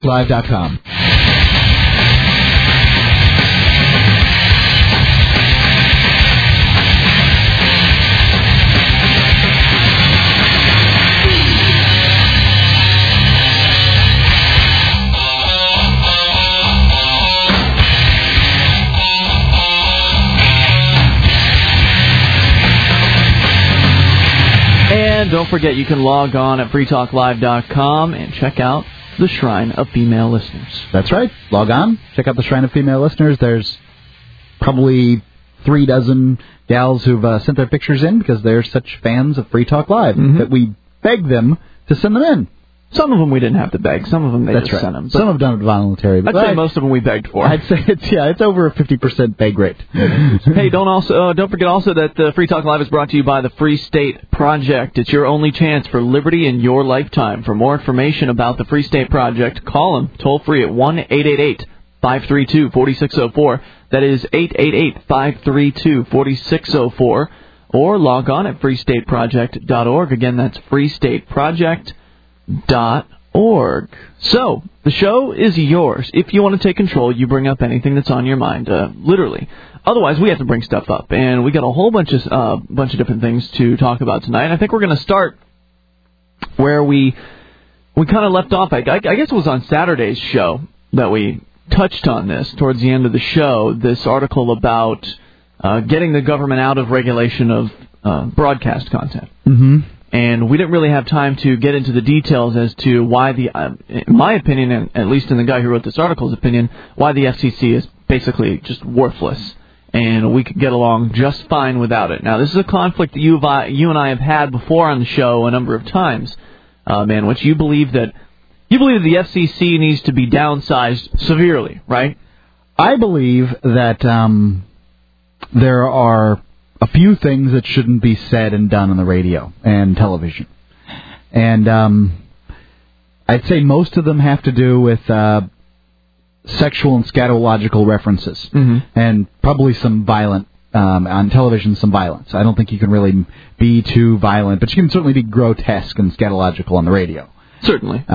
freetalklive.com. And don't forget, you can log on at freetalklive.com and check out the Shrine of Female Listeners. That's right. Log on. Check out the Shrine of Female Listeners. There's probably 36 gals who've sent their pictures in because they're such fans of Free Talk Live that we beg them to send them in. Some of them we didn't have to beg. Some of them they just sent them. Some have done it voluntarily. I'd say most of them we begged for. I'd say it's over a 50% beg rate. Hey, don't forget also that Free Talk Live is brought to you by the Free State Project. It's your only chance for liberty in your lifetime. For more information about the Free State Project, call them toll free at 1-888-532-4604. That is 888-532-4604. Or log on at freestateproject.org. Again, that's freestateproject.org. So, the show is yours. If you want to take control, you bring up anything that's on your mind, literally. Otherwise, we have to bring stuff up, and we got a whole bunch of different things to talk about tonight. I think we're going to start where we kind of left off. I guess it was on Saturday's show that we touched on this towards the end of the show, this article about getting the government out of regulation of broadcast content. Mm-hmm. And we didn't really have time to get into the details as to why in my opinion, and at least in the guy who wrote this article's opinion, why the FCC is basically just worthless. And we could get along just fine without it. Now, this is a conflict that you and I have had before on the show a number of times, man, which you believe that the FCC needs to be downsized severely, right? I believe that there are a few things that shouldn't be said and done on the radio and television. And I'd say most of them have to do with sexual and scatological references. And probably some violent, on television, some violence. I don't think you can really be too violent, but you can certainly be grotesque and scatological on the radio. Certainly.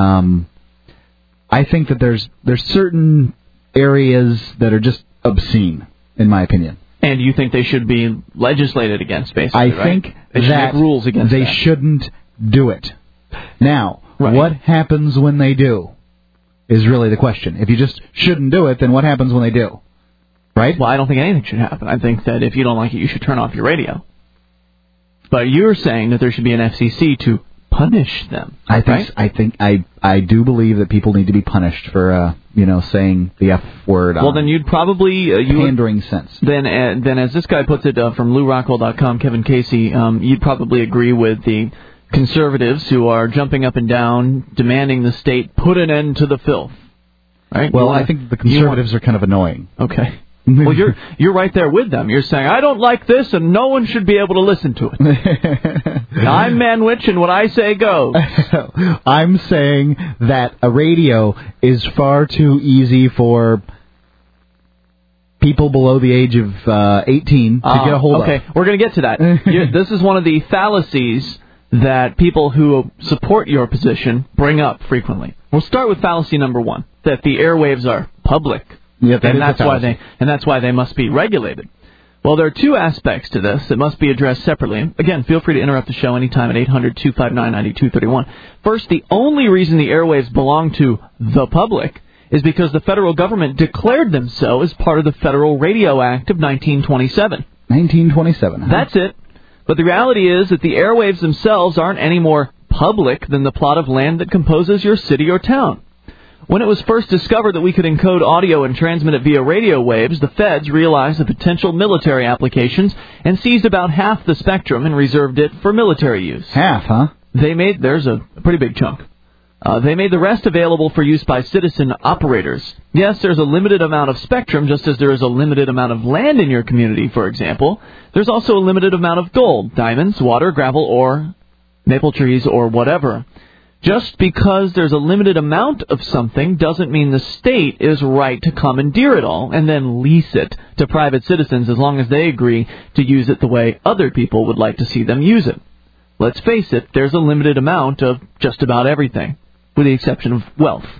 I think that there's certain areas that are just obscene, in my opinion. And you think they should be legislated against, basically, I think they should make rules against they that. shouldn't do it. Now, what happens when they do is really the question. If you just shouldn't do it, then what happens when they do? Right? Well, I don't think anything should happen. I think that if you don't like it, you should turn off your radio. But you're saying that there should be an FCC to punish them. I do believe that people need to be punished for saying the F word. Well, then you'd probably pandering sense. Then as this guy puts it from LouRockwell.com, Kevin Casey, you'd probably agree with the conservatives who are jumping up and down, demanding the state put an end to the filth. Right? Well, I think the conservatives are kind of annoying. Okay. Well, you're right there with them. You're saying, I don't like this, and no one should be able to listen to it. I'm Manwich, and what I say goes. I'm saying that a radio is far too easy for people below the age of 18 to get a hold of. Okay, we're going to get to that. This is one of the fallacies that people who support your position bring up frequently. We'll start with fallacy number one, that the airwaves are public. Yep, and that's why they must be regulated. Well, there are two aspects to this that must be addressed separately. Again, feel free to interrupt the show anytime at 800-259-9231. First, the only reason the airwaves belong to the public is because the federal government declared them so as part of the Federal Radio Act of 1927. 1927. Huh? That's it. But the reality is that the airwaves themselves aren't any more public than the plot of land that composes your city or town. When it was first discovered that we could encode audio and transmit it via radio waves, the feds realized the potential military applications and seized about half the spectrum and reserved it for military use. Half, huh? There's a pretty big chunk. They made the rest available for use by citizen operators. Yes, there's a limited amount of spectrum, just as there is a limited amount of land in your community, for example. There's also a limited amount of gold, diamonds, water, gravel, or maple trees, or whatever. Just because there's a limited amount of something doesn't mean the state is right to commandeer it all and then lease it to private citizens as long as they agree to use it the way other people would like to see them use it. Let's face it, there's a limited amount of just about everything, with the exception of wealth.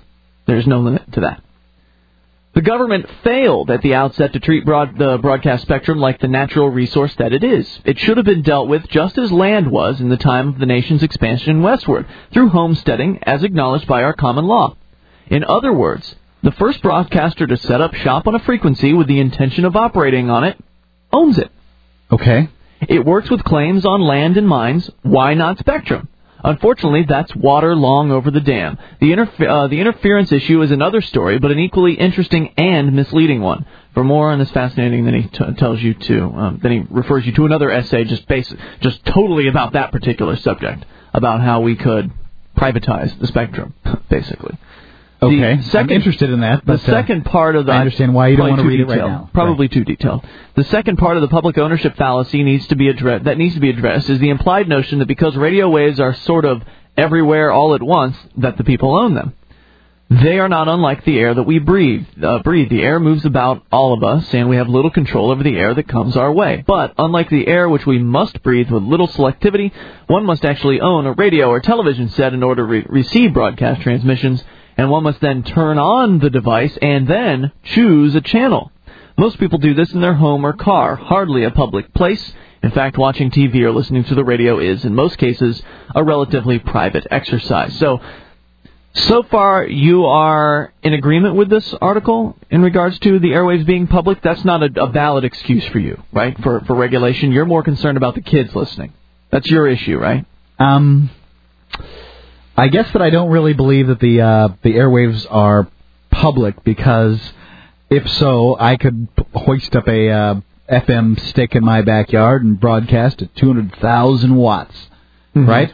There's no limit to that. The government failed at the outset to treat the broadcast spectrum like the natural resource that it is. It should have been dealt with just as land was in the time of the nation's expansion westward, through homesteading, as acknowledged by our common law. In other words, the first broadcaster to set up shop on a frequency with the intention of operating on it owns it. Okay. It works with claims on land and mines. Why not spectrum? Unfortunately, that's water long over the dam. The interference issue is another story, but an equally interesting and misleading one. For more on this fascinating, then he tells you to, then he refers you to another essay just totally about that particular subject, about how we could privatize the spectrum, basically. Okay, I'm interested in that. But the second part of the... I understand why you don't want to read it right now. Probably too detailed. The second part of the public ownership fallacy needs to be addressed is the implied notion that because radio waves are sort of everywhere all at once, that the people own them. They are not unlike the air that we breathe. The air moves about all of us, and we have little control over the air that comes our way. But unlike the air which we must breathe with little selectivity, one must actually own a radio or television set in order to receive broadcast transmissions, and one must then turn on the device and then choose a channel. Most people do this in their home or car, hardly a public place. In fact, watching TV or listening to the radio is, in most cases, a relatively private exercise. So far, you are in agreement with this article in regards to the airwaves being public? That's not a valid excuse for you, right, for regulation. You're more concerned about the kids listening. That's your issue, right? I guess that I don't really believe that the airwaves are public, because if so, I could hoist up a FM stick in my backyard and broadcast at 200,000 watts, right?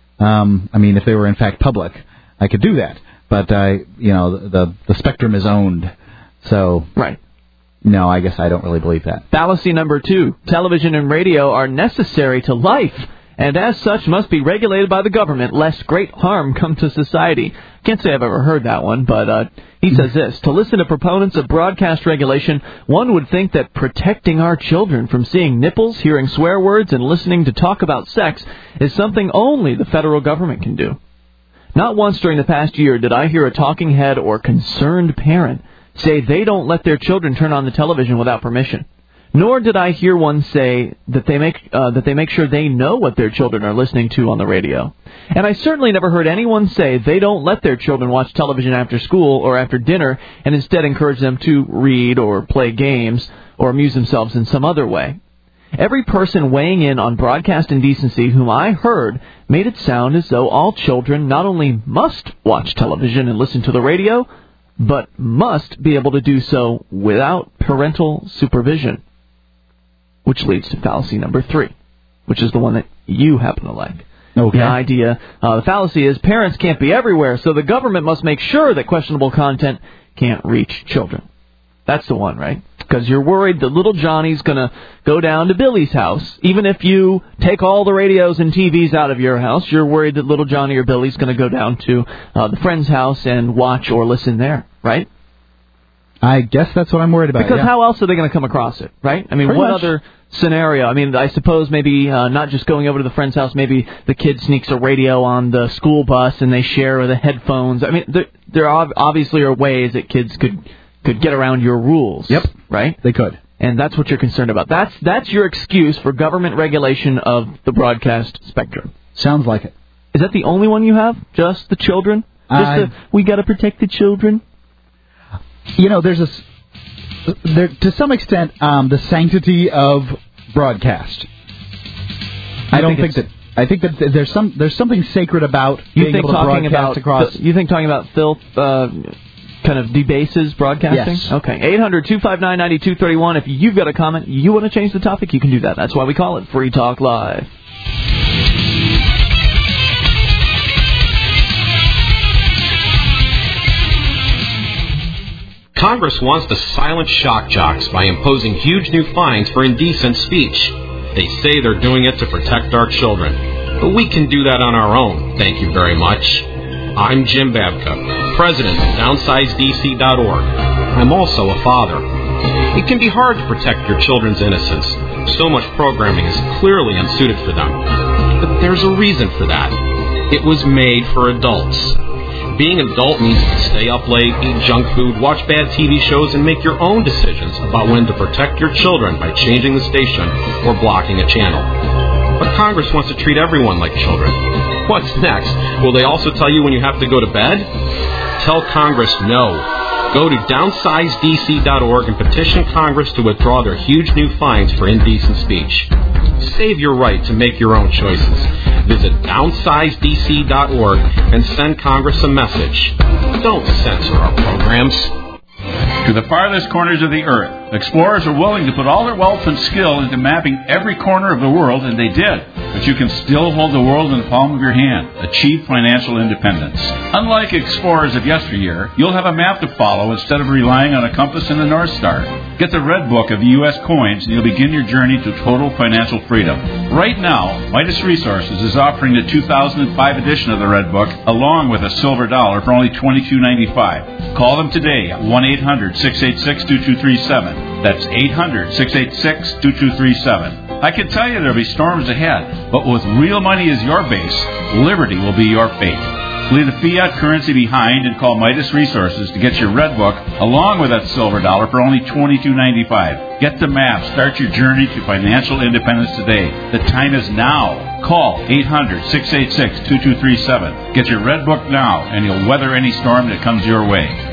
I mean, if they were in fact public, I could do that. But the spectrum is owned, so right. No, I guess I don't really believe that. Fallacy number 2: television and radio are necessary to life, and as such must be regulated by the government, lest great harm come to society. Can't say I've ever heard that one, but he says this: to listen to proponents of broadcast regulation, one would think that protecting our children from seeing nipples, hearing swear words, and listening to talk about sex is something only the federal government can do. Not once during the past year did I hear a talking head or concerned parent say they don't let their children turn on the television without permission. Nor did I hear one say that they make sure they know what their children are listening to on the radio. And I certainly never heard anyone say they don't let their children watch television after school or after dinner and instead encourage them to read or play games or amuse themselves in some other way. Every person weighing in on broadcast indecency whom I heard made it sound as though all children not only must watch television and listen to the radio, but must be able to do so without parental supervision. Which leads to fallacy number 3, which is the one that you happen to like. Okay. The fallacy is parents can't be everywhere, so the government must make sure that questionable content can't reach children. That's the one, right? Because you're worried that little Johnny's going to go down to Billy's house. Even if you take all the radios and TVs out of your house, you're worried that little Johnny or Billy's going to go down to the friend's house and watch or listen there, right? I guess that's what I'm worried about. Because how else are they going to come across it, right? I mean, Pretty what much. other scenario? I mean, I suppose maybe not just going over to the friend's house, maybe the kid sneaks a radio on the school bus and they share the headphones. I mean, there obviously are ways that kids could get around your rules. Yep. Right? They could. And that's what you're concerned about. That's your excuse for government regulation of the spectrum. Sounds like it. Is that the only one you have? Just the children? We got to protect the children? You know, there's to some extent, the sanctity of broadcast. I think that there's something sacred about being able to broadcast across. You think talking about filth kind of debases broadcasting? Yes. Okay. 800-259-9231. If you've got a comment, you want to change the topic, you can do that. That's why we call it Free Talk Live. Congress wants to silence shock jocks by imposing huge new fines for indecent speech. They say they're doing it to protect our children. But we can do that on our own, thank you very much. I'm Jim Babka, president of DownsizeDC.org. I'm also a father. It can be hard to protect your children's innocence. So much programming is clearly unsuited for them. But there's a reason for that. It was made for adults. Being an adult means you can stay up late, eat junk food, watch bad TV shows, and make your own decisions about when to protect your children by changing the station or blocking a channel. But Congress wants to treat everyone like children. What's next? Will they also tell you when you have to go to bed? Tell Congress no. Go to downsizedc.org and petition Congress to withdraw their huge new fines for indecent speech. Save your right to make your own choices. Visit downsizedc.org and send Congress a message. Don't censor our programs. To the farthest corners of the earth, explorers are willing to put all their wealth and skill into mapping every corner of the world, and they did. But you can still hold the world in the palm of your hand. Achieve financial independence. Unlike explorers of yesteryear, you'll have a map to follow instead of relying on a compass and a North Star. Get the Red Book of U.S. coins, and you'll begin your journey to total financial freedom. Right now, Midas Resources is offering the 2005 edition of the Red Book, along with a silver dollar, for only $22.95. Call them today at 1-800-686-2237. That's 800-686-2237. I can tell you there'll be storms ahead, but with real money as your base, liberty will be your fate. Leave the fiat currency behind and call Midas Resources to get your Red Book along with that silver dollar for only $22.95. Get the map. Start your journey to financial independence today. The time is now. Call 800-686-2237. Get your Red Book now, and you'll weather any storm that comes your way.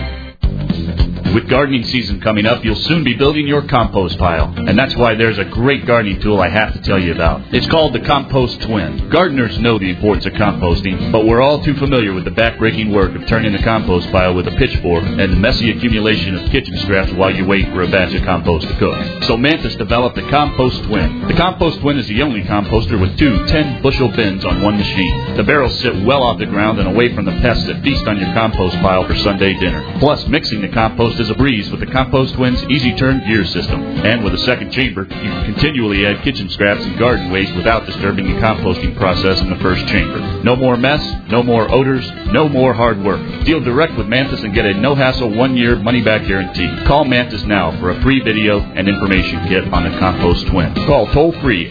With gardening season coming up, you'll soon be building your compost pile. And that's why there's a great gardening tool I have to tell you about. It's called the Compost Twin. Gardeners know the importance of composting, but we're all too familiar with the back-breaking work of turning the compost pile with a pitchfork and the messy accumulation of kitchen scraps while you wait for a batch of compost to cook. So Mantis developed the Compost Twin. The Compost Twin is the only composter with two 10-bushel bins on one machine. The barrels sit well off the ground and away from the pests that feast on your compost pile for Sunday dinner. Plus, mixing the compost is a breeze with the Compost Twin's easy turn gear system. And with a second chamber, you can continually add kitchen scraps and garden waste without disturbing the composting process in the first chamber. No more mess, no more odors, no more hard work. Deal direct with Mantis and get a no-hassle 1-year money-back guarantee. Call Mantis now for a free video and information kit on the Compost Twin. Call toll-free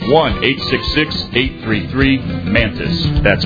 1-866-833-MANTIS. That's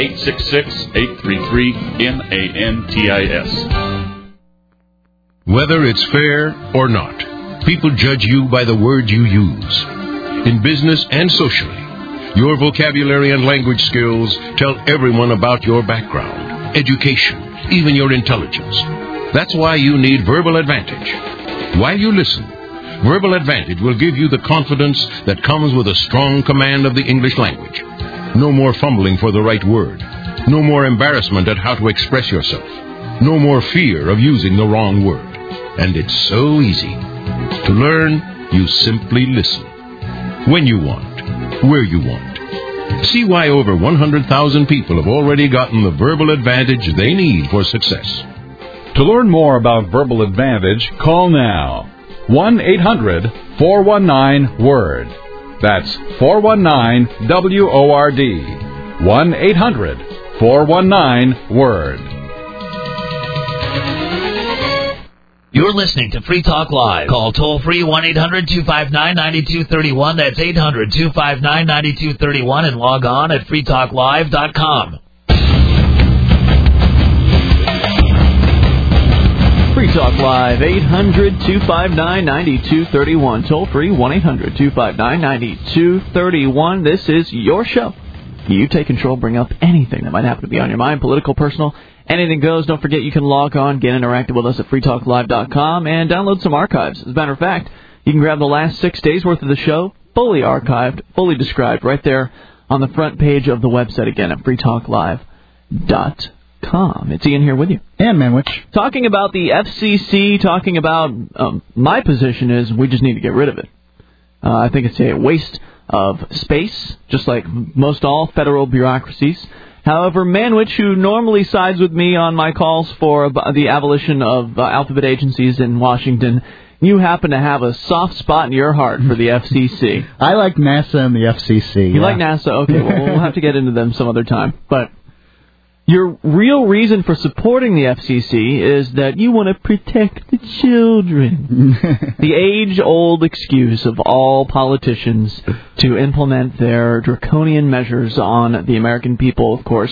1-866-833-MANTIS. Whether it's fair or not, people judge you by the words you use. In business and socially, your vocabulary and language skills tell everyone about your background, education, even your intelligence. That's why you need Verbal Advantage. While you listen, Verbal Advantage will give you the confidence that comes with a strong command of the English language. No more fumbling for the right word. No more embarrassment at how to express yourself. No more fear of using the wrong word. And it's so easy. To learn, you simply listen. When you want, where you want. See why over 100,000 people have already gotten the Verbal Advantage they need for success. To learn more about Verbal Advantage, call now. 1-800-419-WORD. That's 419-WORD. 1-800-419-WORD. You're listening to Free Talk Live. Call toll-free 1-800-259-9231. That's 800-259-9231. And log on at freetalklive.com. Free Talk Live, 800-259-9231. Toll-free, 1-800-259-9231. This is your show. You take control, bring up anything that might happen to be on your mind, political, personal, anything goes. Don't forget you can log on, get interactive with us at freetalklive.com, and download some archives. As a matter of fact, you can grab the last 6 days' worth of the show, fully archived, fully described, right there on the front page of the website again at freetalklive.com. It's Ian here with you. And Manwich. Talking about the FCC, talking about my position is we just need to get rid of it. I think it's a waste of space, just like most all federal bureaucracies. However, Manwich, who normally sides with me on my calls for the abolition of alphabet agencies in Washington, you happen to have a soft spot in your heart for the FCC. I like NASA and the FCC. You like NASA? Okay, well, we'll have to get into them some other time. But your real reason for supporting the FCC is that you want to protect the children. The age-old excuse of all politicians to implement their draconian measures on the American people, of course,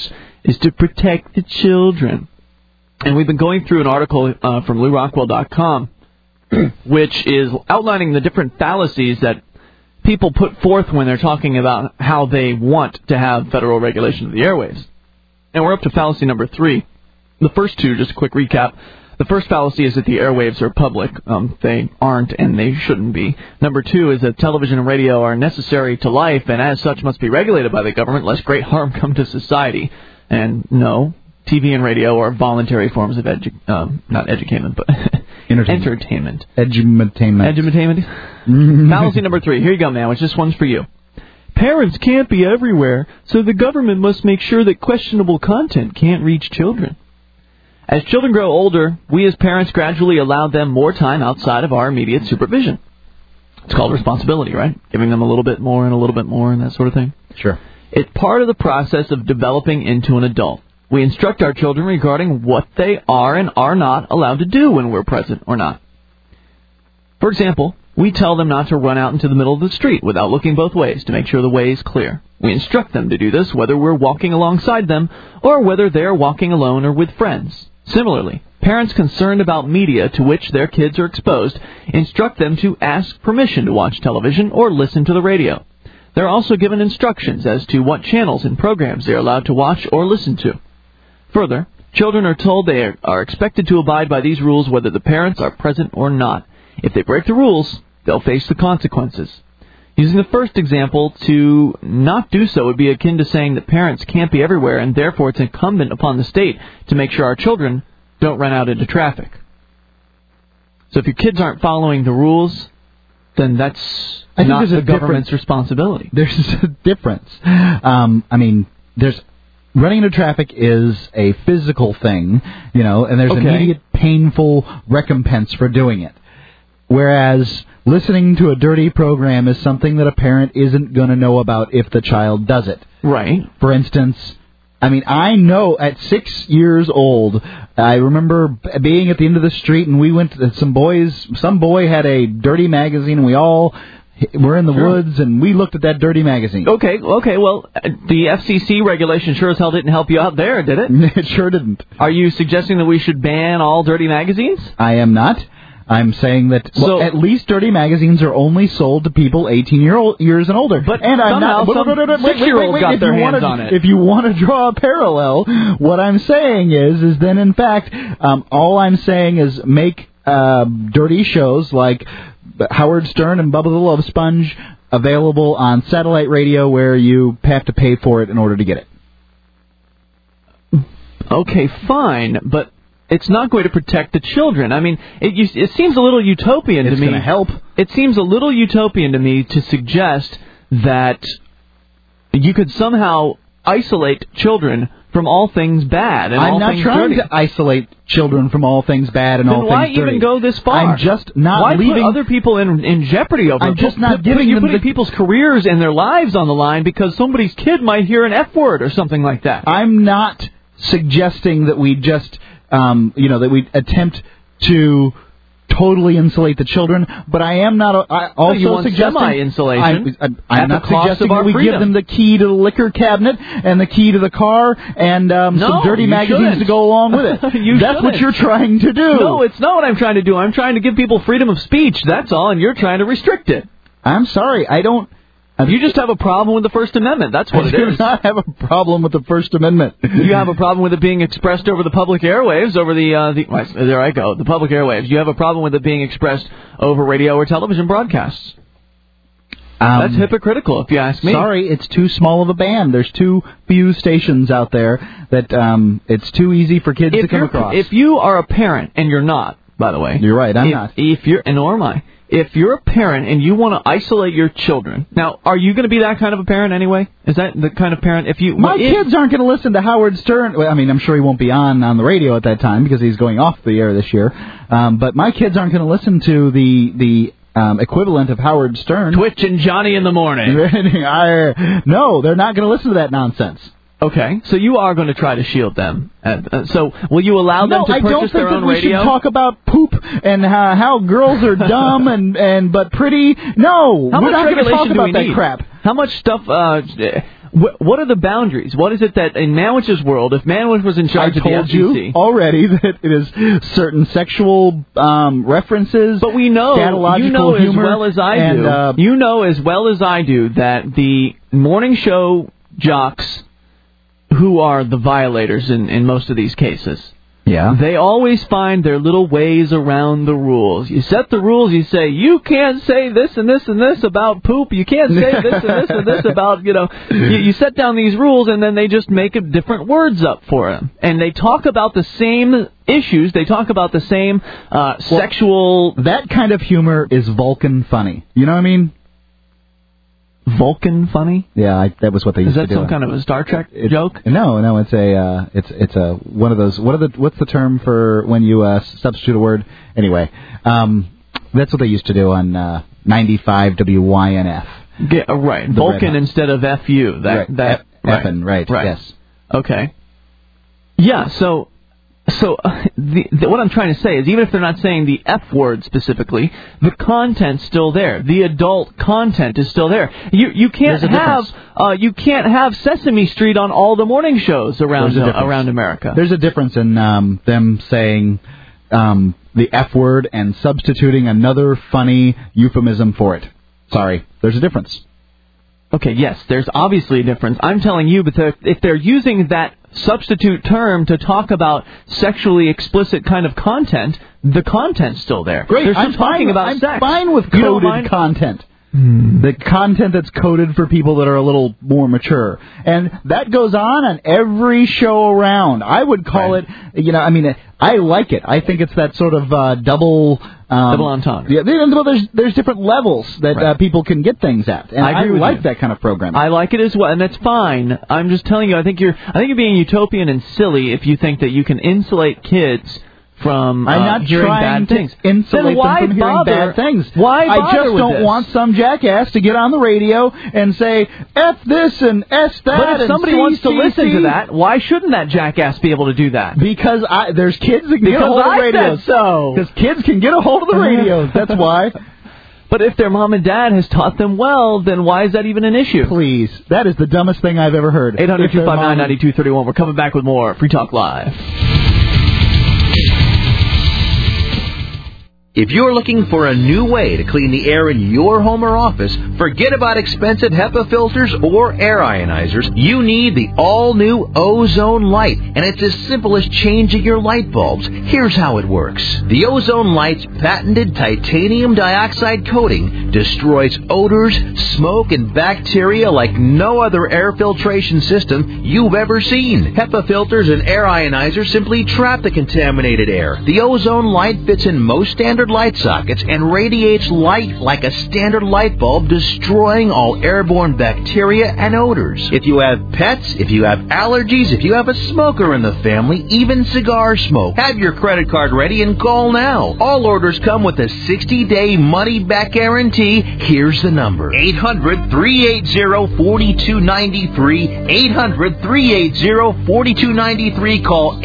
is to protect the children. And we've been going through an article from LouRockwell.com, which is outlining the different fallacies that people put forth when they're talking about how they want to have federal regulation of the airwaves. And we're up to fallacy number 3. The first two, just a quick recap. The first fallacy is that the airwaves are public. They aren't, and they shouldn't be. Number 2 is that television and radio are necessary to life, and as such must be regulated by the government, lest great harm come to society. And no, TV and radio are voluntary forms of not education, but entertainment. Edutainment. Fallacy number 3. Here you go, man. This one's for you. Parents can't be everywhere, so the government must make sure that questionable content can't reach children. As children grow older, we as parents gradually allow them more time outside of our immediate supervision. It's called responsibility, right? Giving them a little bit more and a little bit more and that sort of thing. Sure. It's part of the process of developing into an adult. We instruct our children regarding what they are and are not allowed to do when we're present or not. For example, we tell them not to run out into the middle of the street without looking both ways to make sure the way is clear. We instruct them to do this whether we're walking alongside them or whether they're walking alone or with friends. Similarly, parents concerned about media to which their kids are exposed instruct them to ask permission to watch television or listen to the radio. They're also given instructions as to what channels and programs they are allowed to watch or listen to. Further, children are told they are expected to abide by these rules whether the parents are present or not. If they break the rules, they'll face the consequences. Using the first example, to not do so would be akin to saying that parents can't be everywhere, and therefore it's incumbent upon the state to make sure our children don't run out into traffic. So if your kids aren't following the rules, then that's not the government's responsibility. There's a difference. There's running into traffic is a physical thing, and there's immediate painful recompense for doing it. Whereas listening to a dirty program is something that a parent isn't going to know about if the child does it. Right. For instance, I know at 6 years old, I remember being at the end of the street and we went to some boy had a dirty magazine and we all were in the woods and we looked at that dirty magazine. Okay, well, the FCC regulation sure as hell didn't help you out there, did it? It sure didn't. Are you suggesting that we should ban all dirty magazines? I am not. I'm saying that at least dirty magazines are only sold to people 18 years and older. But and I'm somehow not, some 6-year-olds got their hands on it. If you want to draw a parallel, what I'm saying is then in fact, all I'm saying is make dirty shows like Howard Stern and Bubba the Love Sponge available on satellite radio where you have to pay for it in order to get it. Okay, fine, but it's not going to protect the children. It seems a little utopian to me. It's going to help. It seems a little utopian to me to suggest that you could somehow isolate children from all things bad and all things dirty. I'm not trying to isolate children from all things bad and all things dirty. Then why even go this far? I'm just not leaving... Why put other people in jeopardy over it? I'm just not giving them... You're putting the... people's careers and their lives on the line because somebody's kid might hear an F word or something like that. I'm not suggesting that we just... that we attempt to totally insulate the children, but I am not also suggesting semi-insulation. I'm not suggesting that we give them the key to the liquor cabinet and the key to the car and some dirty magazines to go along with it. That's what you're trying to do. No, it's not what I'm trying to do. I'm trying to give people freedom of speech, that's all, and you're trying to restrict it. I'm sorry, I don't... You just have a problem with the First Amendment. That's what it is. I do not have a problem with the First Amendment. You have a problem with it being expressed over the public airwaves, over there I go, the public airwaves. You have a problem with it being expressed over radio or television broadcasts. That's hypocritical, if you ask me. Sorry, it's too small of a band. There's too few stations out there that it's too easy for kids to come across. If you are a parent, and you're not, by the way. You're right, I'm not. Nor am I. If you're a parent and you want to isolate your children, now, are you going to be that kind of a parent anyway? Is that the kind of parent? My kids aren't going to listen to Howard Stern. Well, I'm sure he won't be on the radio at that time because he's going off the air this year. But my kids aren't going to listen to the equivalent of Howard Stern. Twitch and Johnny in the morning. No, they're not going to listen to that nonsense. Okay, so you are going to try to shield them. So will you allow them to purchase their own radio? No, I don't think that we should talk about poop and how girls are dumb but pretty. No, we're not going to talk about that crap. How much stuff... What are the boundaries? What is it that in Manwich's world, if Manwich was in charge of the FCC... I told you already that it is certain sexual references, but we know, you know as well as I do, you know as well as I do that the morning show jocks, who are the violators in most of these cases, they always find their little ways around the rules. You set the rules, you say, you can't say this and this and this about poop, you can't say this and this and this about, you set down these rules, and then they just make different words up for them. And they talk about the same issues, they talk about the same sexual... That kind of humor is Vulcan funny. You know what I mean? Vulcan funny? Yeah, that was what they used to do. Is that some kind of a Star Trek joke? No, it's a one of those. What's the term for when you substitute a word? Anyway, that's what they used to do on 95 WYNF. Right, Vulcan instead of FU. Effin', right? Yes. Okay. Yeah. So what I'm trying to say is, even if they're not saying the F word specifically, the content's still there. The adult content is still there. You can't have Sesame Street on all the morning shows around America. There's a difference in them saying the F word and substituting another funny euphemism for it. Sorry, there's a difference. Okay, yes, there's obviously a difference. I'm telling you, but if they're using that substitute term to talk about sexually explicit kind of content, the content's still there. Great. They're still talking about sex. I'm fine with coded content. The content that's coded for people that are a little more mature. And that goes on every show around. I would call it, I like it. I think it's that sort of double entendre. Yeah, well, there's different levels that people can get things at. And I like that kind of programming. I like it as well, and that's fine. I'm just telling you, I think you're being utopian and silly if you think that you can insulate kids from hearing bad things. Insulate them from hearing bad things. Why bother I just don't want some jackass to get on the radio and say F this and S that. But if somebody wants to listen to that, why shouldn't that jackass be able to do that? Because there's kids that can get a hold of the radios. Because kids can get a hold of the radios. That's why. But if their mom and dad has taught them well, then why is that even an issue? Please. That is the dumbest thing I've ever heard. 800-259-9231. We're coming back with more Free Talk Live. If you're looking for a new way to clean the air in your home or office, forget about expensive HEPA filters or air ionizers. You need the all-new Ozone Light, and it's as simple as changing your light bulbs. Here's how it works. The Ozone Light's patented titanium dioxide coating destroys odors, smoke, and bacteria like no other air filtration system you've ever seen. HEPA filters and air ionizers simply trap the contaminated air. The Ozone Light fits in most standard light sockets and radiates light like a standard light bulb, destroying all airborne bacteria and odors. If you have pets, if you have allergies, if you have a smoker in the family, even cigar smoke, have your credit card ready and call now. All orders come with a 60-day money-back guarantee. Here's the number: 800-380-4293. 800-380-4293. Call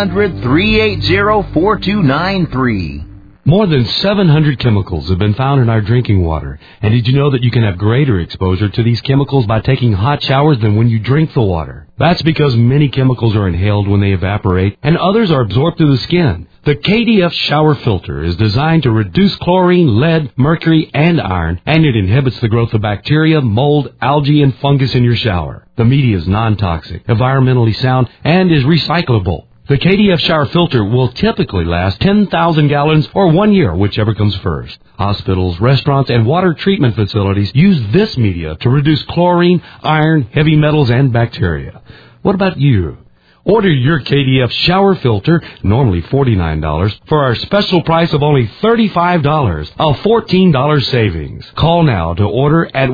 800-380-4293. More than 700 chemicals have been found in our drinking water. And did you know that you can have greater exposure to these chemicals by taking hot showers than when you drink the water? That's because many chemicals are inhaled when they evaporate, and others are absorbed through the skin. The KDF shower filter is designed to reduce chlorine, lead, mercury, and iron, and it inhibits the growth of bacteria, mold, algae, and fungus in your shower. The media is non-toxic, environmentally sound, and is recyclable. The KDF shower filter will typically last 10,000 gallons or 1 year, whichever comes first. Hospitals, restaurants, and water treatment facilities use this media to reduce chlorine, iron, heavy metals, and bacteria. What about you? Order your KDF shower filter, normally $49, for our special price of only $35, a $14 savings. Call now to order at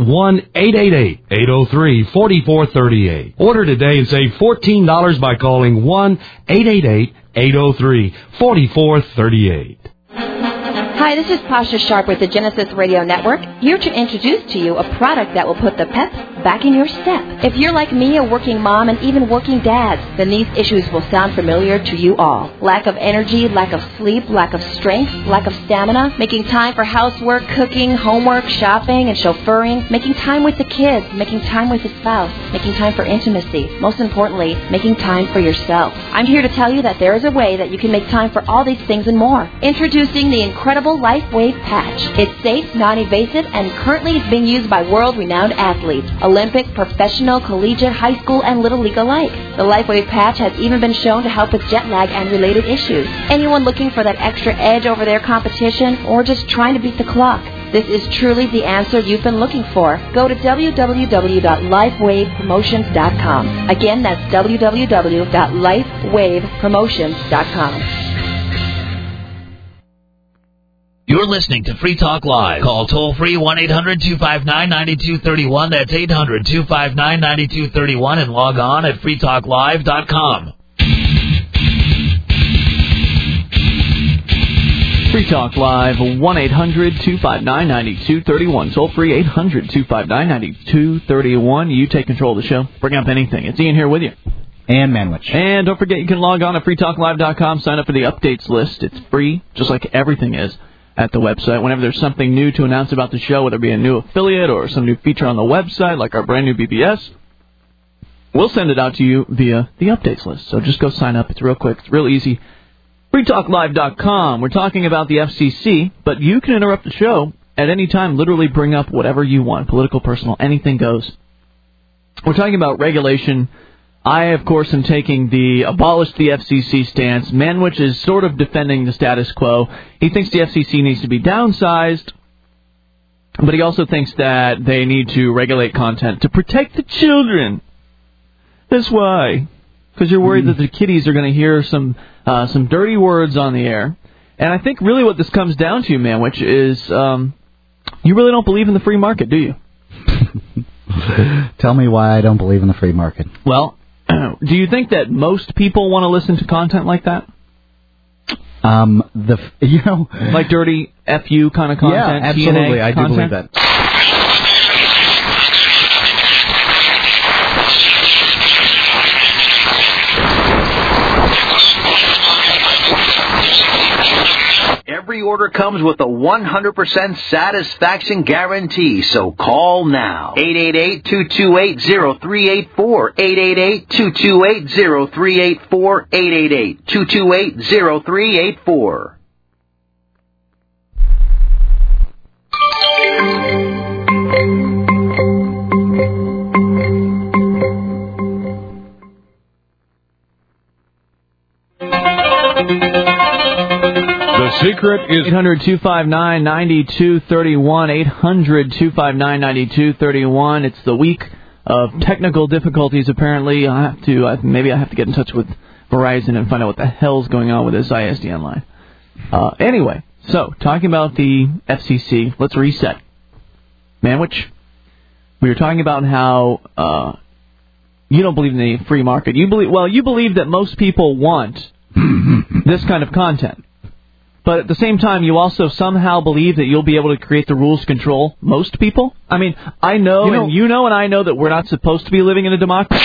1-888-803-4438. Order today and save $14 by calling 1-888-803-4438. Hi, this is Pasha Sharp with the Genesis Radio Network, here to introduce to you a product that will put the pep back in your step. If you're like me, a working mom, and even working dad, then these issues will sound familiar to you all. Lack of energy, lack of sleep, lack of strength, lack of stamina, making time for housework, cooking, homework, shopping, and chauffeuring, making time with the kids, making time with the spouse, making time for intimacy, most importantly, making time for yourself. I'm here to tell you that there is a way that you can make time for all these things and more. Introducing the incredible LifeWave patch. It's safe, non-invasive, and currently is being used by world-renowned athletes, Olympic, professional, collegiate, high school, and Little League alike. The LifeWave patch has even been shown to help with jet lag and related issues. Anyone looking for that extra edge over their competition or just trying to beat the clock? This is truly the answer you've been looking for. Go to www.lifewavepromotions.com. Again, that's www.lifewavepromotions.com. You're listening to Free Talk Live. Call toll-free 1-800-259-9231. That's 800-259-9231. And log on at freetalklive.com. Free Talk Live, 1-800-259-9231. Toll-free, 800-259-9231. You take control of the show. Bring up anything. It's Ian here with you. And Manwich. And don't forget, you can log on to freetalklive.com. Sign up for the updates list. It's free, just like everything is at the website. Whenever there's something new to announce about the show, whether it be a new affiliate or some new feature on the website, like our brand new BBS, we'll send it out to you via the updates list. So just go sign up. It's real quick. It's real easy. freetalklive.com. We're talking about the FCC, but you can interrupt the show at any time. Literally bring up whatever you want. Political, personal, anything goes. We're talking about regulation. I, of course, am taking the abolish the FCC stance. Manwich is sort of defending the status quo. He thinks the FCC needs to be downsized, but he also thinks that they need to regulate content to protect the children. That's why. Because you're worried that the kiddies are going to hear some dirty words on the air. And I think really what this comes down to, Manwich, is you really don't believe in the free market, do you? Tell me why I don't believe in the free market. Well, do you think that most people want to listen to content like that? Like dirty FU kind of content? Yeah, absolutely. I do believe that. Every order comes with a 100% satisfaction guarantee, so call now. 888-228-0384, 888-228-0384, 888-228-0384. The secret is 800-259-9231, 800-259-9231. It's the week of technical difficulties, apparently. Maybe I have to get in touch with Verizon and find out what the hell's going on with this ISDN line. Anyway, so, talking about the FCC, let's reset. Manwich, we were talking about how you don't believe in the free market. You believe that most people want this kind of content. But at the same time, you also somehow believe that you'll be able to create the rules to control most people? I mean, I know, and you know, and I know that we're not supposed to be living in a democracy.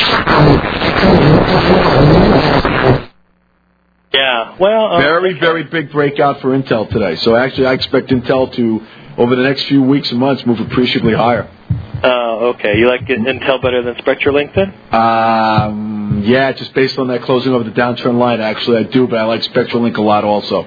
Yeah, well... very, very big breakout for Intel today. So actually, I expect Intel to, over the next few weeks and months, move appreciably higher. Oh, okay. You like Intel better than SpectraLink then? Yeah, just based on that closing over the downturn line, actually I do, but I like SpectraLink a lot also.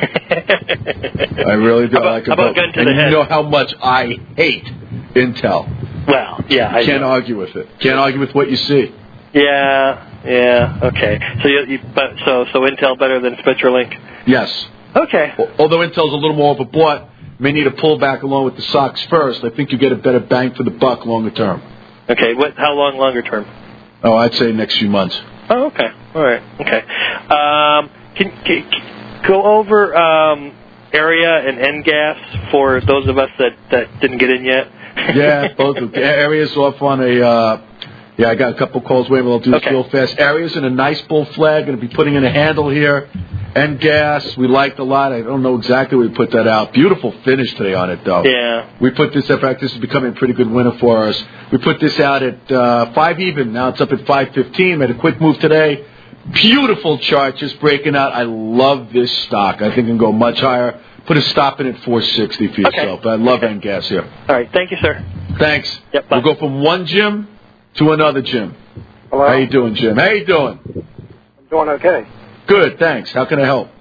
I really do. How about gun to the head? You know how much I hate Intel. Well, yeah, I can't argue with it. Can't argue with what you see. Yeah, okay. So Intel better than SpectraLink? Yes. Okay. Although Intel's a little more overbought, may need a pullback along with the stocks first. I think you get a better bang for the buck longer term. Okay. How long longer term? Oh, I'd say next few months. Oh, okay. All right. Okay. Can go over area and NGAS for those of us that didn't get in yet? Yeah, both of them. Areas off on a... I got a couple calls waiting, but I'll do this real fast. Areas in a nice bull flag. Going to be putting in a handle here. And gas, we liked a lot. I don't know exactly where we put that out. Beautiful finish today on it, though. Yeah. We put this, in fact, this is becoming a pretty good winner for us. We put this out at 5 even. Now it's up at 5.15. Made a quick move today. Beautiful chart just breaking out. I love this stock. I think it can go much higher. Put a stop in at 460 for yourself. I love N-Gas here. All right. Thank you, sir. Thanks. Yep, bye. We'll go from one Jim to another Jim. Hello? How you doing, Jim? How you doing? I'm doing okay. Good, thanks. How can I help?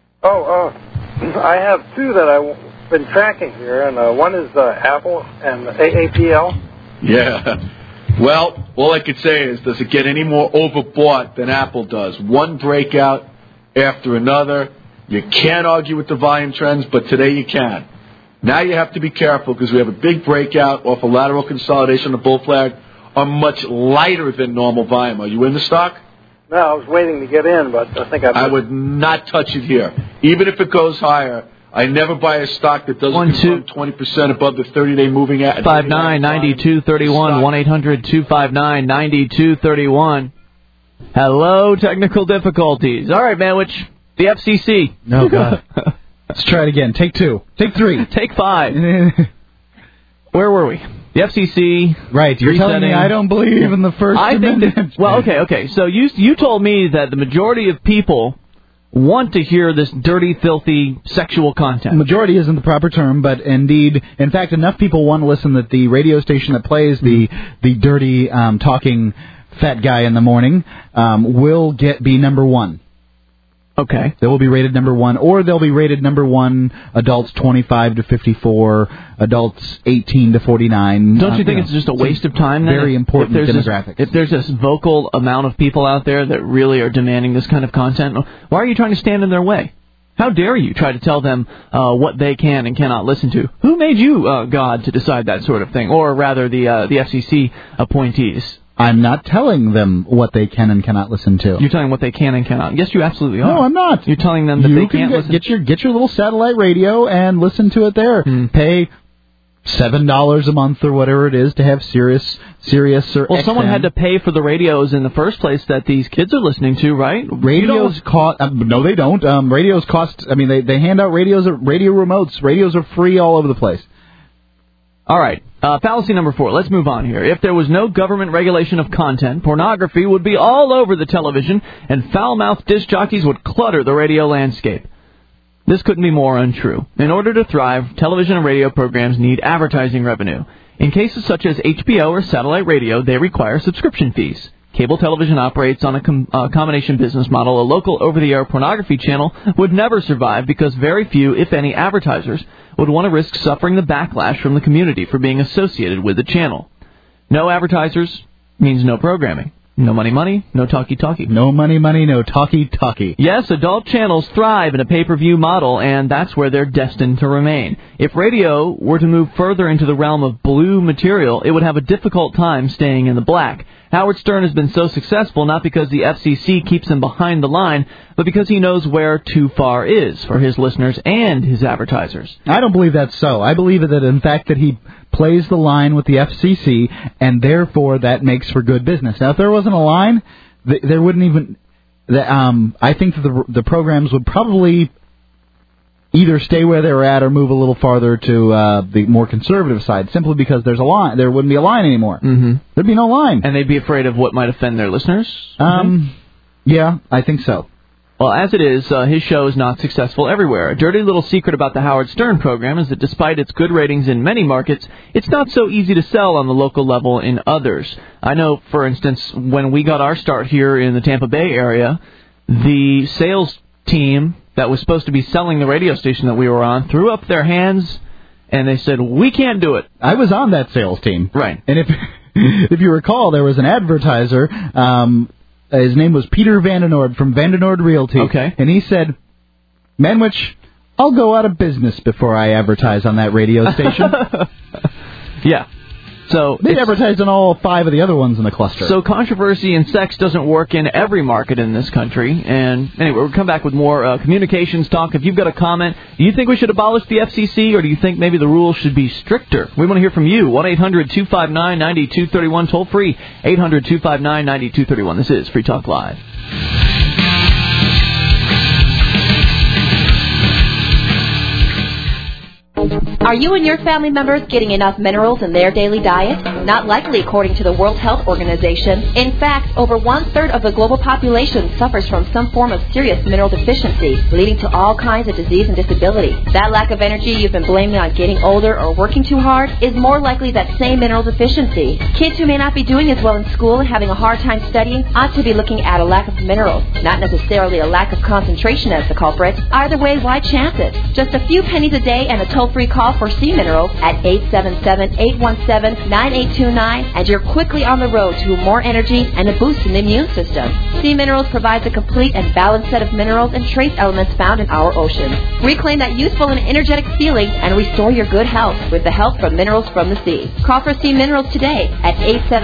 I have two that I've been tracking here, and one is Apple and AAPL. Yeah. Well, all I could say is, does it get any more overbought than Apple does? One breakout after another. You can't argue with the volume trends, but today you can. Now you have to be careful because we have a big breakout off a lateral consolidation. The bull flag are much lighter than normal volume. Are you in the stock? No, I was waiting to get in, but I think I would not touch it here. Even if it goes higher, I never buy a stock that doesn't confirm 20% above the 30-day moving average. 259-9231, 1-800-259-9231. Hello, technical difficulties. All right, Manwich, the FCC. No, God. Let's try it again. Take two. Take three. Take five. Where were we? The FCC. Right. You're telling me I don't believe in the First Amendment. Okay. So you told me that the majority of people want to hear this dirty, filthy, sexual content. Majority isn't the proper term, but indeed, in fact, enough people want to listen that the radio station that plays the dirty, talking fat guy in the morning will be number one. Okay. They will be rated number one, or they'll be rated number one, adults 25 to 54, adults 18 to 49. Don't you think it's just a waste of time then? Very important demographics. If there's this vocal amount of people out there that really are demanding this kind of content, why are you trying to stand in their way? How dare you try to tell them what they can and cannot listen to? Who made you, God, to decide that sort of thing? Or rather, the FCC appointees. I'm not telling them what they can and cannot listen to. You're telling them what they can and cannot. Yes, you absolutely are. No, I'm not. You're telling them that they can't listen. Get your little satellite radio and listen to it there. Pay $7 a month or whatever it is to have Sirius or Well, XM. someone had to pay for the radios in the first place that these kids are listening to, right? Radios cost. No, they don't. Radios cost. I mean, they hand out radios, radio remotes. Radios are free all over the place. All right. Fallacy number 4. Let's move on here. If there was no government regulation of content, pornography would be all over the television, and foul-mouthed disc jockeys would clutter the radio landscape. This couldn't be more untrue. In order to thrive, television and radio programs need advertising revenue. In cases such as HBO or satellite radio, they require subscription fees. Cable television operates on a combination business model. A local over-the-air pornography channel would never survive because very few, if any, advertisers would want to risk suffering the backlash from the community for being associated with the channel. No advertisers means no programming. No money, no talkie-talkie. No money, no talkie-talkie. Yes, adult channels thrive in a pay-per-view model, and that's where they're destined to remain. If radio were to move further into the realm of blue material, it would have a difficult time staying in the black. Howard Stern has been so successful not because the FCC keeps him behind the line, but because he knows where too far is for his listeners and his advertisers. I don't believe that's so. I believe that, in fact, that he plays the line with the FCC, and therefore that makes for good business. Now, if there wasn't a line, there wouldn't even... I think that the programs would probably either stay where they were at or move a little farther to the more conservative side, simply because there's a line. There wouldn't be a line anymore. Mm-hmm. There'd be no line. And they'd be afraid of what might offend their listeners? Yeah, I think so. Well, as it is, his show is not successful everywhere. A dirty little secret about the Howard Stern program is that despite its good ratings in many markets, it's not so easy to sell on the local level in others. I know, for instance, when we got our start here in the Tampa Bay area, the sales team that was supposed to be selling the radio station that we were on threw up their hands and they said, we can't do it. I was on that sales team. Right. And if you recall, there was an advertiser, his name was Peter Vandenord from Vandenord Realty. Okay. And he said, Manwich, I'll go out of business before I advertise on that radio station. Yeah. So they advertised on all 5 of the other ones in the cluster. So controversy and sex doesn't work in every market in this country. And anyway, we'll come back with more communications talk. If you've got a comment, do you think we should abolish the FCC, or do you think maybe the rules should be stricter? We want to hear from you. 1-800-259-9231, toll free. 800-259-9231. This is Free Talk Live. Are you and your family members getting enough minerals in their daily diet? Not likely, according to the World Health Organization. In fact, over 1/3 of the global population suffers from some form of serious mineral deficiency, leading to all kinds of disease and disability. That lack of energy you've been blaming on getting older or working too hard is more likely that same mineral deficiency. Kids who may not be doing as well in school and having a hard time studying ought to be looking at a lack of minerals, not necessarily a lack of concentration as the culprit. Either way, why chance it? Just a few pennies a day and a toll-free call for Sea Minerals at 877-817-9829, and you're quickly on the road to more energy and a boost in the immune system. Sea Minerals provides a complete and balanced set of minerals and trace elements found in our oceans. Reclaim that youthful and energetic feeling and restore your good health with the help from Minerals from the Sea. Call for Sea Minerals today at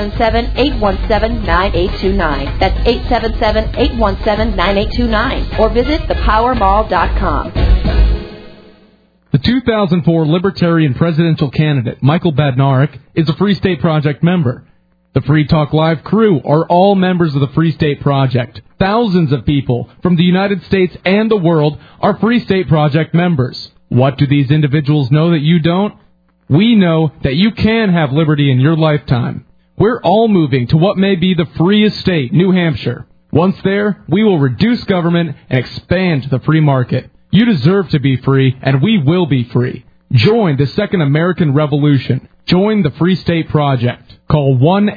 877-817-9829. That's 877-817-9829. Or visit thepowermall.com. The 2004 Libertarian presidential candidate, Michael Badnarik, is a Free State Project member. The Free Talk Live crew are all members of the Free State Project. Thousands of people from the United States and the world are Free State Project members. What do these individuals know that you don't? We know that you can have liberty in your lifetime. We're all moving to what may be the freest state, New Hampshire. Once there, we will reduce government and expand the free market. You deserve to be free, and we will be free. Join the Second American Revolution. Join the Free State Project. Call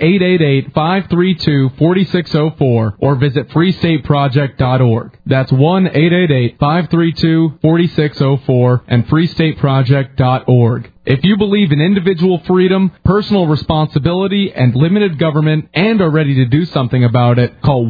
1-888-532-4604 or visit freestateproject.org. That's 1-888-532-4604 and freestateproject.org. If you believe in individual freedom, personal responsibility, and limited government and are ready to do something about it, call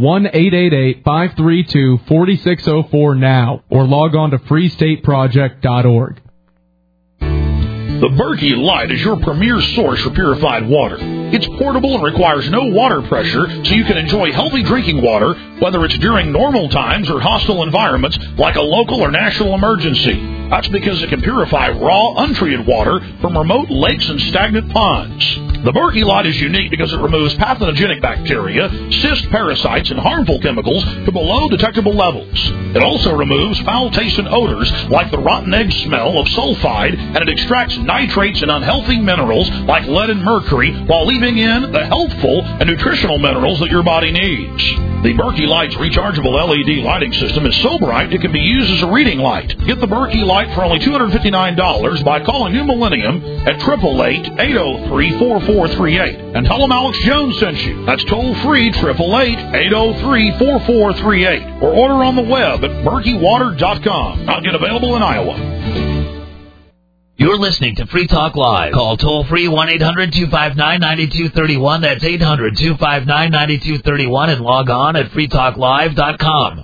1-888-532-4604 now or log on to freestateproject.org. The Berkey Light is your premier source for purified water. It's portable and requires no water pressure, so you can enjoy healthy drinking water, whether it's during normal times or hostile environments like a local or national emergency. That's because it can purify raw, untreated water from remote lakes and stagnant ponds. The Berkey Light is unique because it removes pathogenic bacteria, cyst parasites, and harmful chemicals to below detectable levels. It also removes foul taste and odors like the rotten egg smell of sulfide, and it extracts nitrates and unhealthy minerals like lead and mercury while leaving in the healthful and nutritional minerals that your body needs. The Berkey Light's rechargeable LED lighting system is so bright it can be used as a reading light. Get the Berkey Light for only $259 by calling New Millennium at 888-803-4438 and tell them Alex Jones sent you. That's toll-free 888-803-4438 or order on the web at berkeywater.com. Not yet available in Iowa. You're listening to Free Talk Live. Call toll-free 1-800-259-9231. That's 800-259-9231 and log on at freetalklive.com.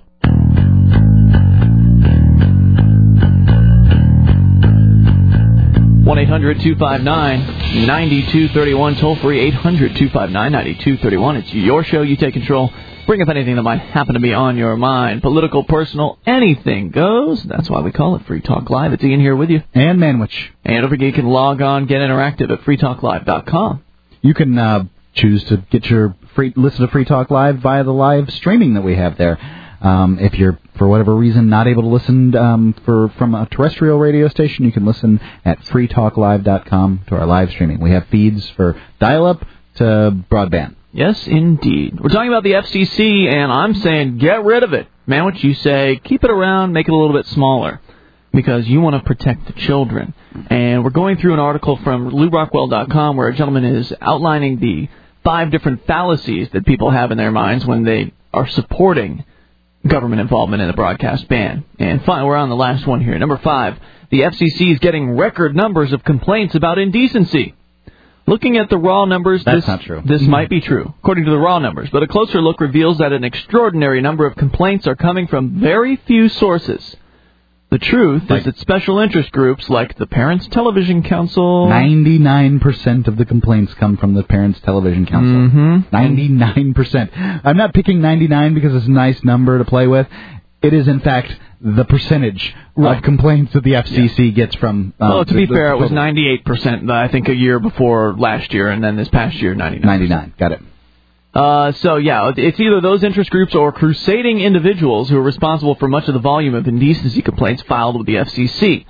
One 800-259-9231, toll-free 800-259-9231. It's your show. You take control. Bring up anything that might happen to be on your mind. Political, personal, anything goes. That's why we call it Free Talk Live. It's Ian here with you. And Manwich. And don't forget you can log on, get interactive at freetalklive.com. You can choose to get your listen to Free Talk Live via the live streaming that we have there. If you're, for whatever reason, not able to listen from a terrestrial radio station, you can listen at freetalklive.com to our live streaming. We have feeds for dial-up to broadband. Yes, indeed. We're talking about the FCC, and I'm saying get rid of it. Man, what you say, keep it around, make it a little bit smaller, because you want to protect the children. And we're going through an article from LouRockwell.com where a gentleman is outlining the 5 different fallacies that people have in their minds when they are supporting government involvement in the broadcast ban. And finally, we're on the last one here. Number 5, the FCC is getting record numbers of complaints about indecency. Looking at the raw numbers, that's not true. This might be true, according to the raw numbers, but a closer look reveals that an extraordinary number of complaints are coming from very few sources. The truth is that special interest groups like the Parents Television Council... 99% of the complaints come from the Parents Television Council. 99%. I'm not picking 99 because it's a nice number to play with. It is, in fact, the percentage of complaints that the FCC gets from... well, to be fair, it was 98%, I think, a year before last year, and then this past year, 99%. 99, got it. So, yeah, it's either those interest groups or crusading individuals who are responsible for much of the volume of indecency complaints filed with the FCC.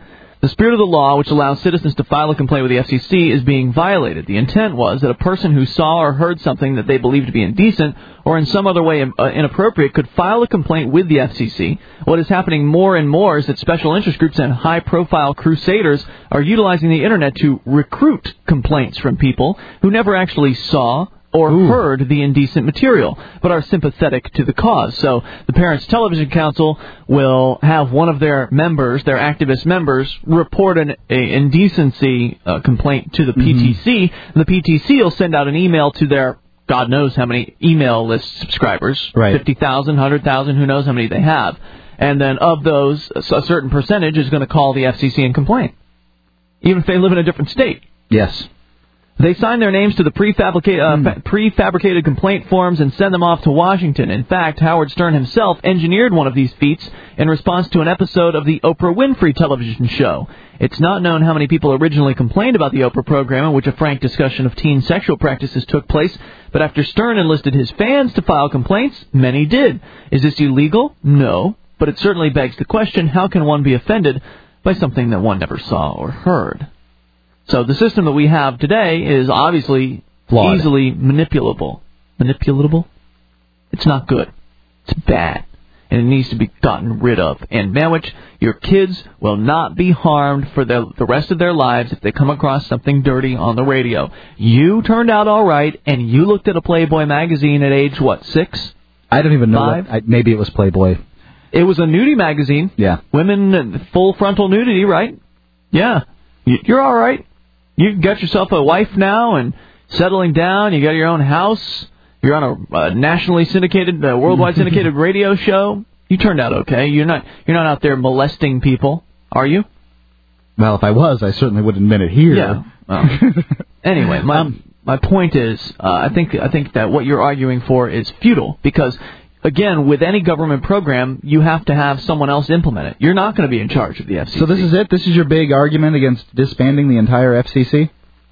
The spirit of the law, which allows citizens to file a complaint with the FCC, is being violated. The intent was that a person who saw or heard something that they believed to be indecent or in some other way inappropriate could file a complaint with the FCC. What is happening more and more is that special interest groups and high-profile crusaders are utilizing the Internet to recruit complaints from people who never actually saw or heard the indecent material, but are sympathetic to the cause. So the Parents Television Council will have one of their members, their activist members, report an indecency complaint to the PTC. The PTC will send out an email to their God knows how many email list subscribers, 50,000, 100,000, who knows how many they have. And then of those, a certain percentage is going to call the FCC and complain, even if they live in a different state. Yes. They sign their names to the prefabricated complaint forms and send them off to Washington. In fact, Howard Stern himself engineered one of these feats in response to an episode of the Oprah Winfrey television show. It's not known how many people originally complained about the Oprah program in which a frank discussion of teen sexual practices took place, but after Stern enlisted his fans to file complaints, many did. Is this illegal? No, but it certainly begs the question, how can one be offended by something that one never saw or heard? So the system that we have today is obviously flawed. Easily manipulable. Manipulatable? It's not good. It's bad. And it needs to be gotten rid of. And Manwich, your kids will not be harmed for the rest of their lives if they come across something dirty on the radio. You turned out all right, and you looked at a Playboy magazine at age, 6? I don't even know. 5? Maybe it was Playboy. It was a nudie magazine. Yeah. Women, full frontal nudity, right? Yeah. You're all right. You got yourself a wife now and settling down. You got your own house. You're on a nationally syndicated, worldwide syndicated radio show. You turned out okay. You're not out there molesting people, are you? Well, if I was, I certainly wouldn't admit it here. Yeah. Well, anyway, my point is, I think that what you're arguing for is futile because, again, with any government program, you have to have someone else implement it. You're not going to be in charge of the FCC. So this is it? This is your big argument against disbanding the entire FCC?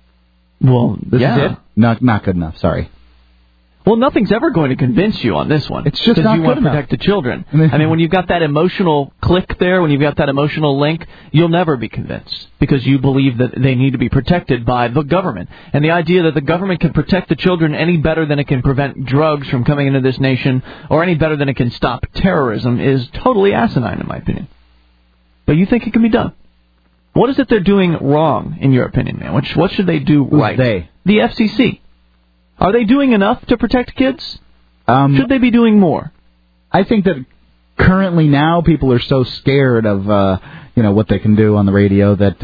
Well, this is it? Not good enough, sorry. Well, nothing's ever going to convince you on this one. It's just not good enough. Because you want to protect the children. I mean, when you've got that emotional click there, when you've got that emotional link, you'll never be convinced because you believe that they need to be protected by the government. And the idea that the government can protect the children any better than it can prevent drugs from coming into this nation or any better than it can stop terrorism is totally asinine, in my opinion. But you think it can be done. What is it they're doing wrong, in your opinion, man? What should they do right? They? The FCC. Are they doing enough to protect kids? Should they be doing more? I think that currently now people are so scared of what they can do on the radio that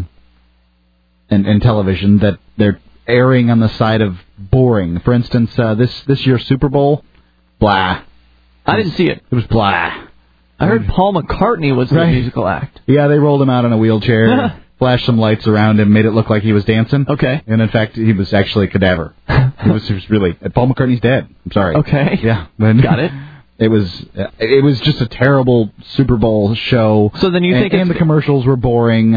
and television that they're erring on the side of boring. For instance, this year's Super Bowl, blah. I didn't see it. It was blah. I heard Paul McCartney was the musical act. Yeah, they rolled him out in a wheelchair. Flashed some lights around him, made it look like he was dancing. Okay. And in fact, he was actually a cadaver. He was really... Paul McCartney's dead. I'm sorry. Okay. Yeah. Got it. It was just a terrible Super Bowl show. So then you think... And the commercials were boring.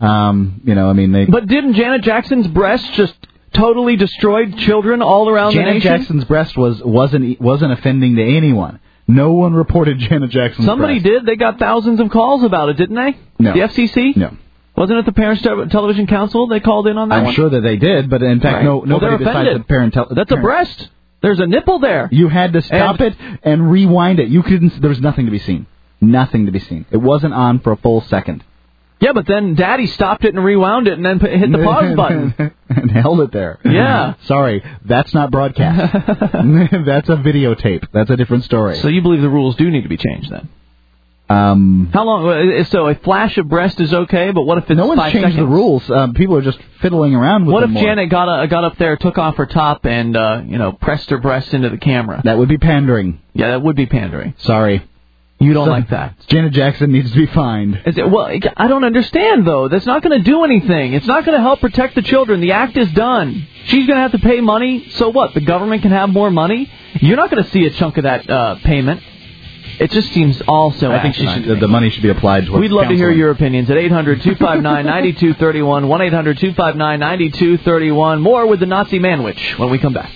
But didn't Janet Jackson's breast just totally destroyed children all around the nation? Janet Jackson's breast wasn't offending to anyone. No one reported Janet Jackson's Somebody breast. did. They got thousands of calls about it, didn't they? No. The FCC? No. Wasn't it the Parents Television Council they called in on that one? I'm sure that they did, but in fact, nobody besides the parent... That's a breast. There's a nipple there. You had to stop it and rewind it. You couldn't... There was nothing to be seen. Nothing to be seen. It wasn't on for a full second. Yeah, but then Daddy stopped it and rewound it and then hit the pause button. And held it there. Yeah. Sorry, that's not broadcast. That's a videotape. That's a different story. So you believe the rules do need to be changed then? How long? So a flash of breast is okay, but what if it's 5 seconds? No one's changed the rules. People are just fiddling around with them. What if Janet got up there, took off her top, and pressed her breast into the camera? That would be pandering. Yeah, that would be pandering. Sorry. You don't like that. Janet Jackson needs to be fined. Well, I don't understand, though. That's not going to do anything. It's not going to help protect the children. The act is done. She's going to have to pay money. So what? The government can have more money? You're not going to see a chunk of that payment. It just seems all so I think the money should be applied towards We'd love to hear your opinions at 800-259-9231, 1-800-259-9231. More with the Nazi Manwich when we come back.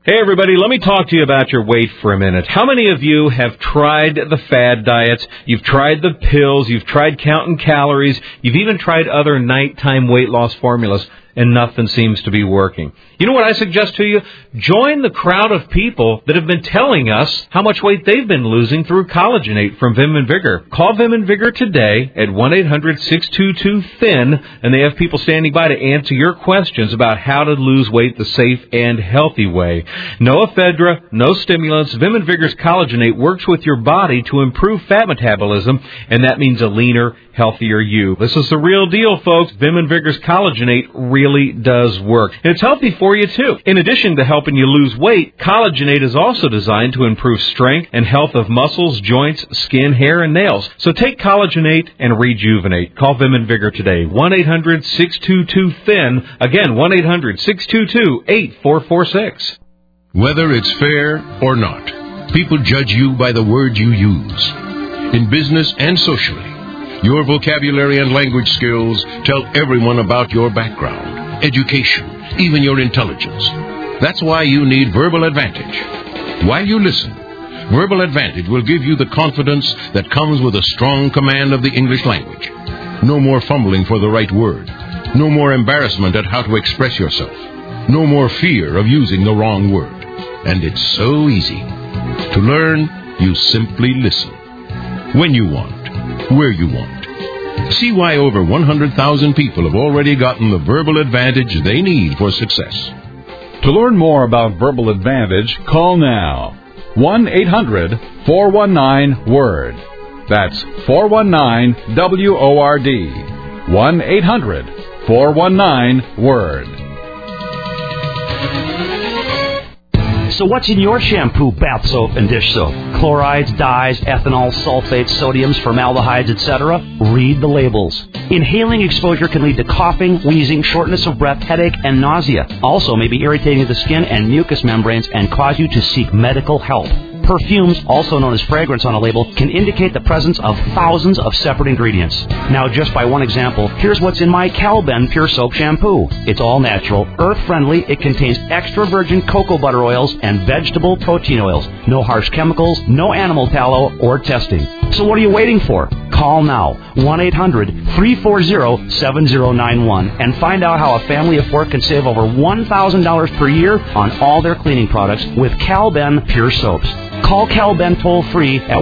Hey, everybody, let me talk to you about your weight for a minute. How many of you have tried the fad diets? You've tried the pills, you've tried counting calories, you've even tried other nighttime weight loss formulas, and nothing seems to be working. You know what I suggest to you? Join the crowd of people that have been telling us how much weight they've been losing through Collagenate from Vim and Vigor. Call Vim and Vigor today at 1-800-622-THIN, and they have people standing by to answer your questions about how to lose weight the safe and healthy way. No ephedra, no stimulants. Vim and Vigor's Collagenate works with your body to improve fat metabolism, and that means a leaner, healthier you. This is the real deal, folks. Vim and Vigor's Collagenate really does work. And it's healthy for you, too. In addition to helping you lose weight, Collagenate is also designed to improve strength and health of muscles, joints, skin, hair, and nails. So take Collagenate and rejuvenate. Call Vim and Vigor today. 1-800-622-THIN. Again, 1-800-622-8446. Whether it's fair or not, people judge you by the words you use. In business and socially, your vocabulary and language skills tell everyone about your background, education, even your intelligence. That's why you need Verbal Advantage. While you listen, Verbal Advantage will give you the confidence that comes with a strong command of the English language. No more fumbling for the right word. No more embarrassment at how to express yourself. No more fear of using the wrong word. And it's so easy. To learn, you simply listen. When you want. Where you want. See why over 100,000 people have already gotten the Verbal Advantage they need for success. To learn more about Verbal Advantage, call now. 1-800-419-WORD. That's 419-WORD. 1-800-419-WORD. So what's in your shampoo, bath soap, and dish soap? Chlorides, dyes, ethanol, sulfates, sodiums, formaldehydes, etc.? Read the labels. Inhaling exposure can lead to coughing, wheezing, shortness of breath, headache, and nausea. Also may be irritating to the skin and mucous membranes and cause you to seek medical help. Perfumes, also known as fragrance on a label, can indicate the presence of thousands of separate ingredients. Now, just by one example, here's what's in my Calben Pure Soap Shampoo. It's all natural, earth-friendly, it contains extra virgin cocoa butter oils and vegetable protein oils. No harsh chemicals, no animal tallow, or testing. So what are you waiting for? Call now, 1-800-340-7091, and find out how a family of four can save over $1,000 per year on all their cleaning products with Calben Pure Soaps. Call Calben toll-free at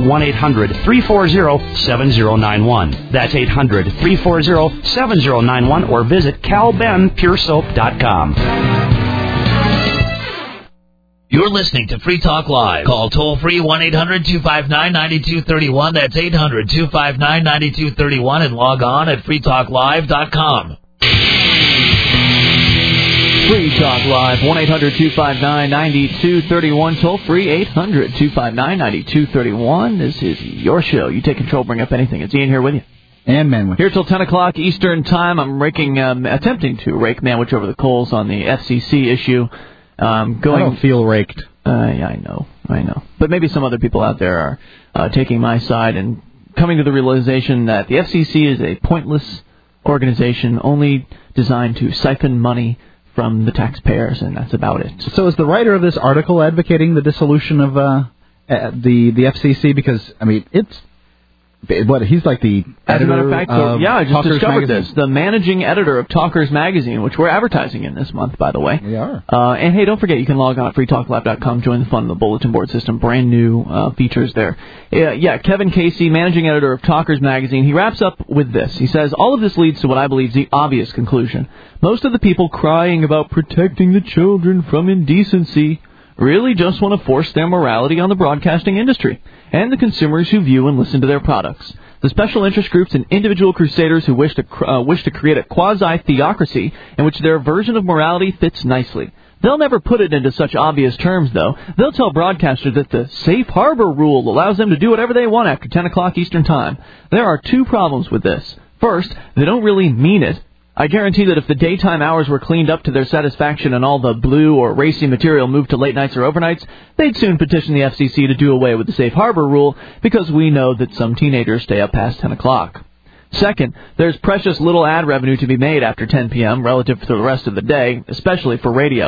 1-800-340-7091. That's 800-340-7091, or visit calbenpuresoap.com. You're listening to Free Talk Live. Call toll-free 1-800-259-9231. That's 800-259-9231, and log on at freetalklive.com. Free Talk Live, 1-800-259-9231, toll-free 800-259-9231. This is your show. You take control, bring up anything. It's Ian here with you. And Manwich. Here till 10 o'clock Eastern Time. I'm attempting to rake Manwich over the coals on the FCC issue. I don't feel raked. Yeah, I know. But maybe some other people out there are taking my side and coming to the realization that the FCC is a pointless organization only designed to siphon money from the taxpayers, and that's about it. So is the writer of this article advocating the dissolution of the FCC? Because, I mean, it's... What, he's like the editor. As a matter of fact, I just discovered this. The managing editor of Talkers Magazine, which we're advertising in this month, by the way. We are. And hey, don't forget, you can log on at freetalklive.com, join the fun of the bulletin board system. Brand new features there. Kevin Casey, managing editor of Talkers Magazine, he wraps up with this. He says, all of this leads to what I believe is the obvious conclusion. Most of the people crying about protecting the children from indecency really just want to force their morality on the broadcasting industry and the consumers who view and listen to their products. The special interest groups and individual crusaders who wish to create a quasi-theocracy in which their version of morality fits nicely. They'll never put it into such obvious terms, though. They'll tell broadcasters that the safe harbor rule allows them to do whatever they want after 10 o'clock Eastern Time. There are two problems with this. First, they don't really mean it. I guarantee that if the daytime hours were cleaned up to their satisfaction and all the blue or racy material moved to late nights or overnights, they'd soon petition the FCC to do away with the safe harbor rule, because we know that some teenagers stay up past 10 o'clock. Second, there's precious little ad revenue to be made after 10 p.m. relative to the rest of the day, especially for radio.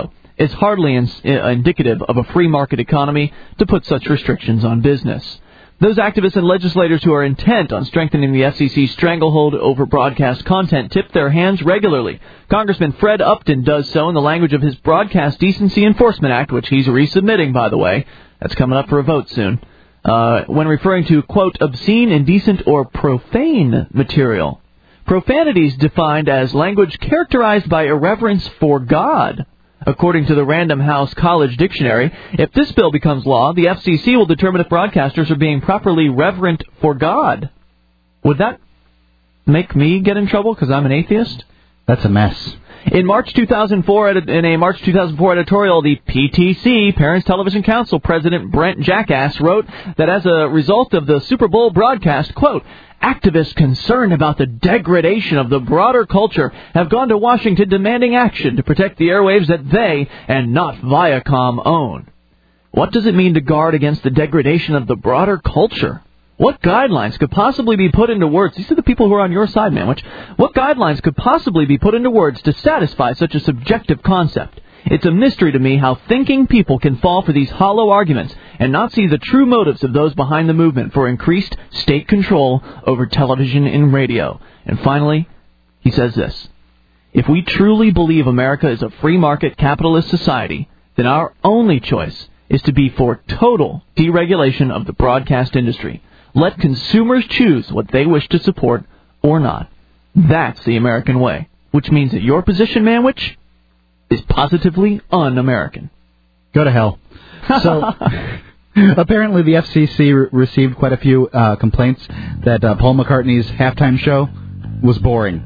it's hardly indicative of a free market economy to put such restrictions on business. Those activists and legislators who are intent on strengthening the FCC's stranglehold over broadcast content tip their hands regularly. Congressman Fred Upton does so in the language of his Broadcast Decency Enforcement Act, which he's resubmitting, by the way. That's coming up for a vote soon. When referring to, quote, obscene, indecent, or profane material. Profanity is defined as language characterized by irreverence for God. According to the Random House College Dictionary, if this bill becomes law, the FCC will determine if broadcasters are being properly reverent for God. Would that make me get in trouble because I'm an atheist? That's a mess. In March 2004, in a March 2004 editorial, the PTC, Parents Television Council President Brent Jackass, wrote that as a result of the Super Bowl broadcast, quote, activists concerned about the degradation of the broader culture have gone to Washington demanding action to protect the airwaves that they, and not Viacom, own. What does it mean to guard against the degradation of the broader culture? What guidelines could possibly be put into words? These are the people who are on your side, man. What guidelines could possibly be put into words to satisfy such a subjective concept? It's a mystery to me how thinking people can fall for these hollow arguments and not see the true motives of those behind the movement for increased state control over television and radio. And finally, he says this. If we truly believe America is a free market capitalist society, then our only choice is to be for total deregulation of the broadcast industry. Let consumers choose what they wish to support or not. That's the American way, which means that your position, Manwich, is positively un-American. Go to hell. So, apparently the FCC received quite a few complaints that Paul McCartney's halftime show was boring.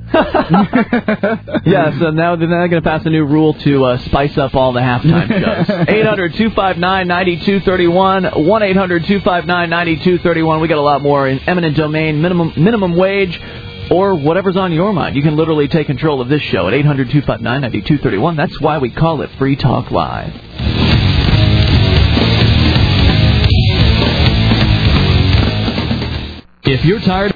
Yeah, so now they're going to pass a new rule to spice up all the halftime shows. 800-259-9231, 1-800-259-9231. We got a lot more in eminent domain, minimum wage, or whatever's on your mind. You can literally take control of this show at 800-259-9231. That's why we call it Free Talk Live. If you're tired